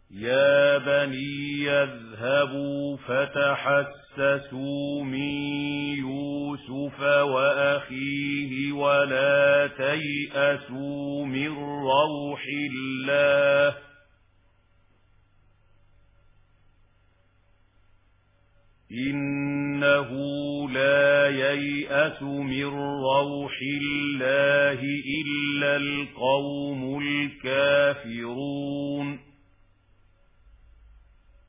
يا بني يذهبوا فتحسسوا من يوسف وأخيه ولا تيأسوا من روح الله إنه لا ييأس من روح الله إلا القوم الكافرون